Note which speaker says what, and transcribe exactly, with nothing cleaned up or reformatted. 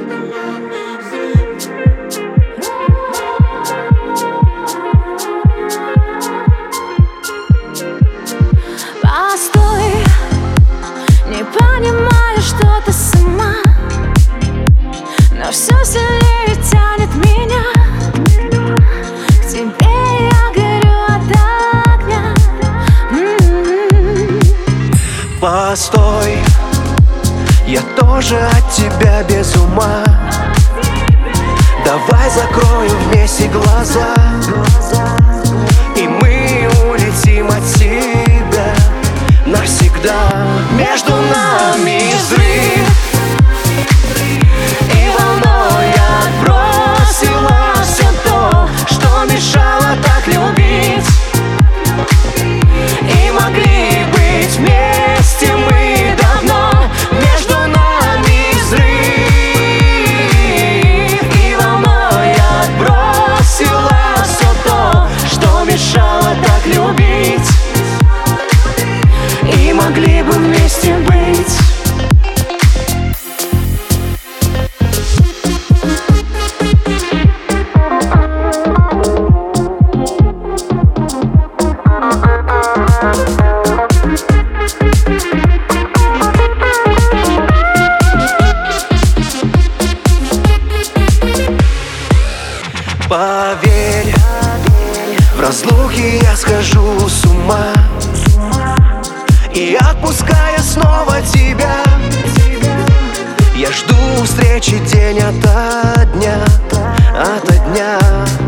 Speaker 1: Постой, не понимаю, что ты сама, но все сильнее тянет меня к тебе, я горю от огня. М-м-м.
Speaker 2: Постой, я тоже от тебя без ума. Давай закроем вместе глаза, и мы улетим от тебя навсегда. Между нами взрыв, и волной отбросила все то, что мешало так любить. И могли быть вместе мы давно. Между нами взрыв, и волной отбросила все то, что мешало так любить. И могли бы вместе быть. Поверь, в разлуке я схожу с ума, и отпуская снова тебя, я жду встречи день ото дня, ото дня.